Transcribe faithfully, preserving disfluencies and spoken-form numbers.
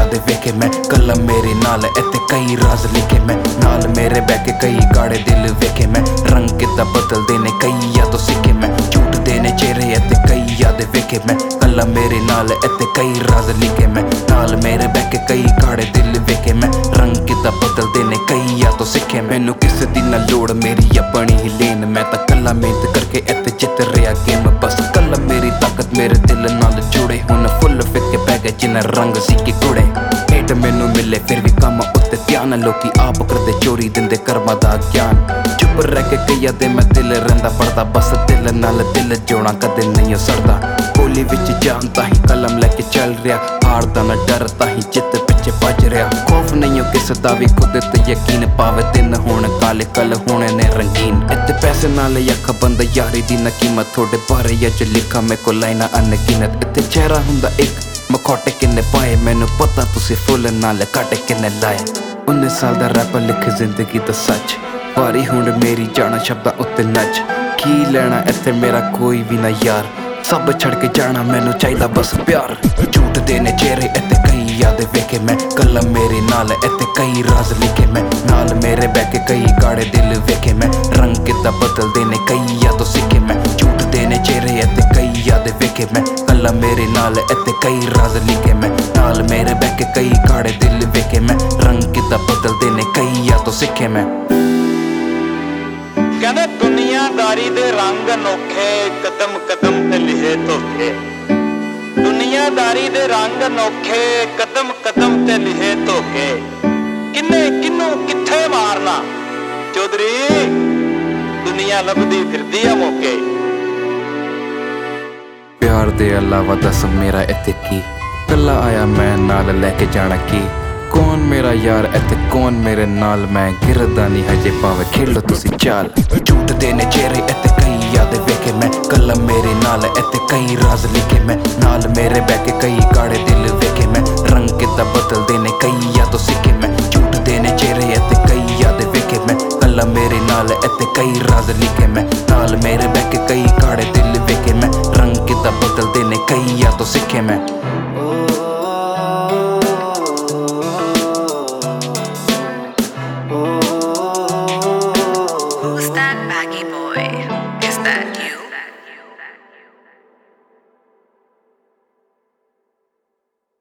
याद वेखे मैं कलम मेरे नाल इत्थे कई राज लिखे मैं नाल मेरे बैके कई गाड़े दिल वेखे मैं रंग किदा बदल देने कई यादों सीखे मैं झूठ देने चेहरे इत्थे कई याद वेखे मैं कलम मेरे नाल इत्थे कई राज लिखे मैं नाल मेरे बैके कई गाड़े दिल वेखे मैं रंग किदा बदल देने कई यादों सीखे मैनू किसे दी ना लोड़ मेरी अपनी ही लेन मैं तां कला मेहनत करके इत्थे जित रहा गेम बस कलम मेरी ताकत मेरे दिल नाल जुड़े हुण फुल फिक्के पै गए जिन्हें रंग सीके कुड़े हेट मैनू मिले फिर भी कम उत्ते ध्यान लोकी आप करदे चोरी दिंदे कर्मा दा ज्ञान चुप रह के कई दे मैं दिल रहिंदा पढ़दा बस दिल नाल दिल जोड़ा कदे नहीं सड़दा गोली विच जान ताही कलम लैके चल रहा हारदा ना डर ताही जित पिछे भज रहा खौफ नहीं किस दा भी खुद ते यकीन पावे दिन हुण काले कल होने ने रंगीन इत्ते पैसे नाल अख बंद यारी दी ना कीमत थोड़े बारे अज लिखा मैं को लाइना अनगिनत इत्ते चेहरा हुंदा एक मखौटे किन्ने पाए मैनू पता तुसी फुल नाल काटे किन्ने लाए उन्नीस साल दा रैप लिख जिंदगी दा सच वारी हुण मेरी जाना शब्दां उत्ते नच की लेना इत्थे मेरा कोई भी ना यार सब छड़ के जाना मैनू चाहिदा बस प्यार झूठ देने चेहरे इत्थे कई याद वेखे मैं कलम मेरे नाल इत्थे कई राज लिखे मैं नाल मेरे बैके कई गाड़े दिल वेखे मैं रंग किदा बदल देने कई यादों सीखे मैं झूठ देने चेहरे इत्थे कई याद वेखे मैं कलम मेरे नाल इत्थे कई राज लिखे मैं नाल मेरे बैके कई गाड़े दिल वेखे मैं रंग किदा बदल देने कई यादों सीखे मैं कहने दुनियादारी दे रंग अनोखे कदम कदम ते लिहे धोखे दुनियादारी दे रंग अनोखे कदम कदम ते लिहे धोखे किन्ने किन्नू कित्थे मारना चौधरी दुनिया लभदी फिरदी आ मौके प्यार दे अलावा दस मेरा इत्थे की कला आया मैं नाल लैके जाना की कौन मेरा यार इत्थे कौन मेरे नाल मैं गिरदा नहीं हजे पावे खेलो तुसी चाल झूठ देने चेहरे इत्थे कई याद वेखे मैं कलम मेरे नाल इत्थे कई राज लिखे मैं नाल मेरे बैके कई गाड़े दिल वेखे मैं रंग किदा बदल देने कई यादों सीखे मैं झूठ देने चेहरे इत्थे कई याद वेखे मैं कलम मेरे नाल इत्थे कई राज लिखे मैं नाल मेरे बैके कई गाड़े दिल वेखे मैं रंग किदा बदल देने कई यादों सीखे मैं।